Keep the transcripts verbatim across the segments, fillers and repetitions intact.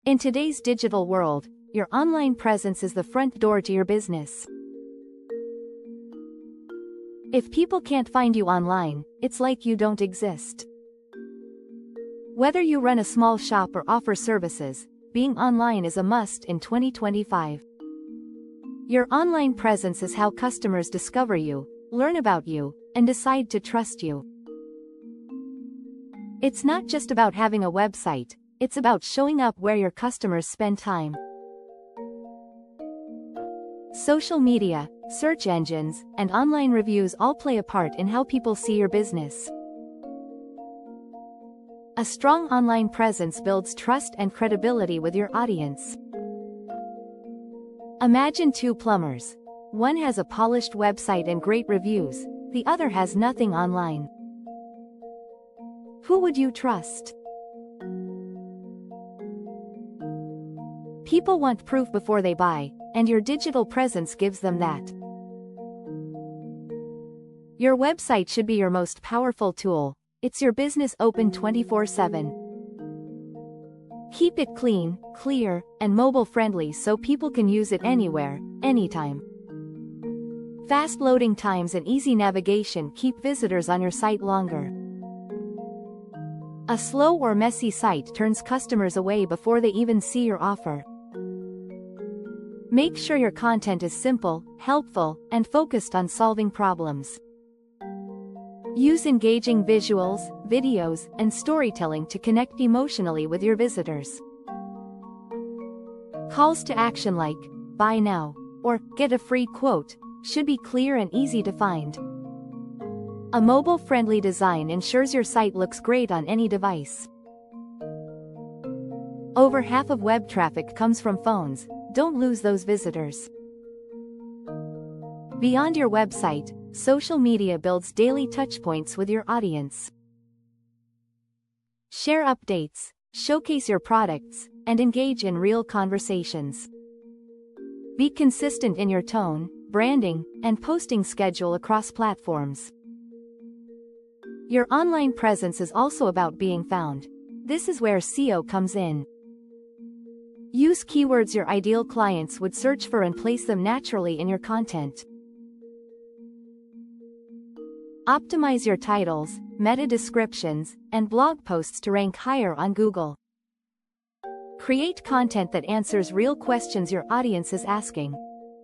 In today's digital world, your online presence is the front door to your business. If people can't find you online, it's like you don't exist. Whether you run a small shop or offer services, being online is a must in twenty twenty-five. Your online presence is how customers discover you, learn about you, and decide to trust you. It's not just about having a website, it's about showing up where your customers spend time. Social media, search engines, and online reviews all play a part in how people see your business. A strong online presence builds trust and credibility with your audience. Imagine two plumbers. One has a polished website and great reviews, the other has nothing online. Who would you trust? People want proof before they buy, and your digital presence gives them that. Your website should be your most powerful tool. It's your business open twenty-four seven. Keep it clean, clear, and mobile-friendly so people can use it anywhere, anytime. Fast loading times and easy navigation keep visitors on your site longer. A slow or messy site turns customers away before they even see your offer. Make sure your content is simple, helpful, and focused on solving problems. Use engaging visuals, videos, and storytelling to connect emotionally with your visitors. Calls to action like, buy now, or get a free quote, should be clear and easy to find. A mobile-friendly design ensures your site looks great on any device. Over half of web traffic comes from phones. Don't lose those visitors. Beyond your website, social media builds daily touchpoints with your audience. Share updates, showcase your products, and engage in real conversations. Be consistent in your tone, branding, and posting schedule across platforms. Your online presence is also about being found. This is where S E O comes in. Use keywords your ideal clients would search for and place them naturally in your content. Optimize your titles, meta descriptions, and blog posts to rank higher on Google. Create content that answers real questions your audience is asking.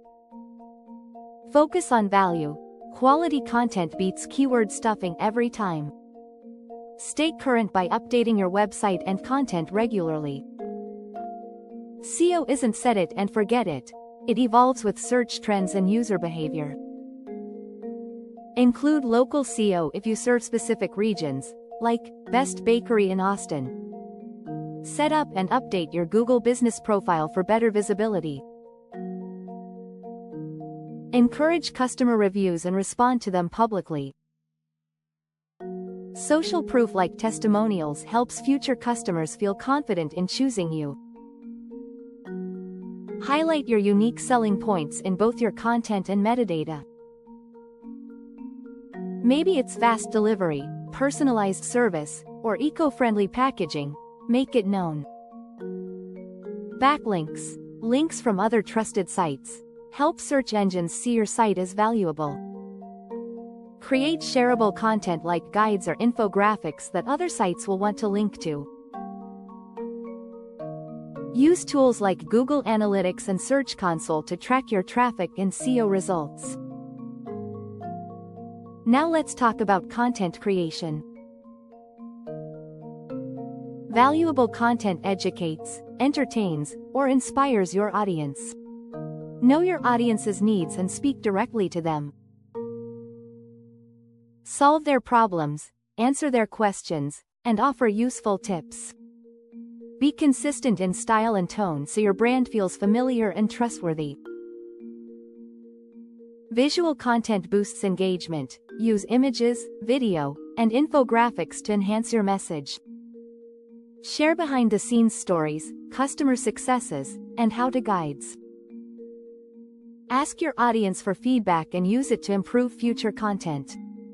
Focus on value. Quality content beats keyword stuffing every time. Stay current by updating your website and content regularly. S E O isn't set it and forget it. It evolves with search trends and user behavior. Include local S E O if you serve specific regions, like Best Bakery in Austin. Set up and update your Google Business profile for better visibility. Encourage customer reviews and respond to them publicly. Social proof like testimonials helps future customers feel confident in choosing you. Highlight your unique selling points in both your content and metadata. Maybe it's fast delivery, personalized service, or eco-friendly packaging. Make it known. Backlinks, links from other trusted sites, help search engines see your site as valuable. Create shareable content like guides or infographics that other sites will want to link to. Use tools like Google Analytics and Search Console to track your traffic and S E O results. Now let's talk about content creation. Valuable content educates, entertains, or inspires your audience. Know your audience's needs and speak directly to them. Solve their problems, answer their questions, and offer useful tips. Be consistent in style and tone so your brand feels familiar and trustworthy. Visual content boosts engagement. Use images, video, and infographics to enhance your message. Share behind-the-scenes stories, customer successes, and how-to guides. Ask your audience for feedback and use it to improve future content.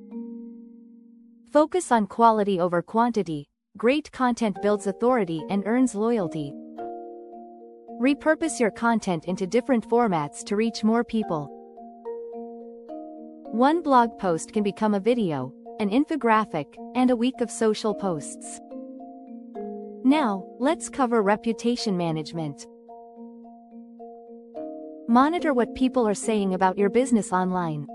Focus on quality over quantity. Great content builds authority and earns loyalty. Repurpose your content into different formats to reach more people. One blog post can become a video, an infographic, and a week of social posts. Now, let's cover reputation management. Monitor what people are saying about your business online.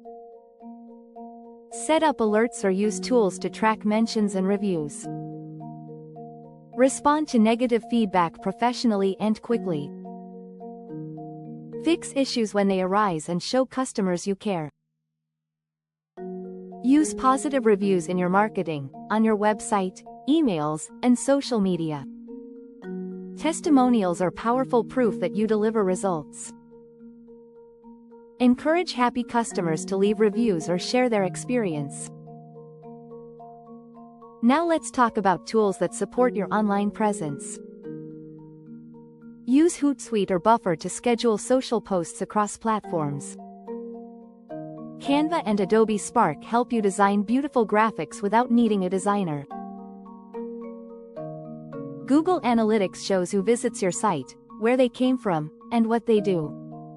Set up alerts or use tools to track mentions and reviews. Respond to negative feedback professionally and quickly. Fix issues when they arise and show customers you care. Use positive reviews in your marketing, on your website, emails, and social media. Testimonials are powerful proof that you deliver results. Encourage happy customers to leave reviews or share their experience. Now let's talk about tools that support your online presence. Use Hootsuite or Buffer to schedule social posts across platforms. Canva and Adobe Spark help you design beautiful graphics without needing a designer. Google Analytics shows who visits your site, where they came from, and what they do.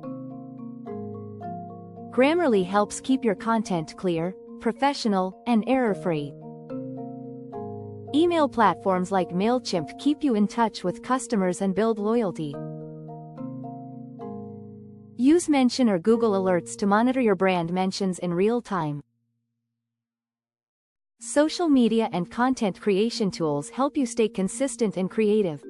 Grammarly helps keep your content clear, professional, and error-free. Email platforms like MailChimp keep you in touch with customers and build loyalty. Use Mention or Google Alerts to monitor your brand mentions in real time. Social media and content creation tools help you stay consistent and creative.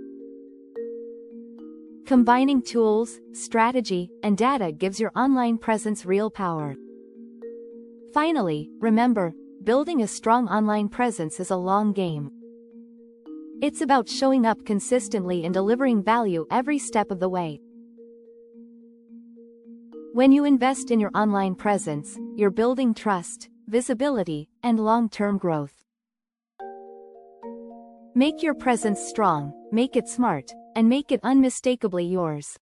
Combining tools, strategy, and data gives your online presence real power. Finally, remember, building a strong online presence is a long game. It's about showing up consistently and delivering value every step of the way. When you invest in your online presence, you're building trust, visibility, and long-term growth. Make your presence strong, make it smart, and make it unmistakably yours.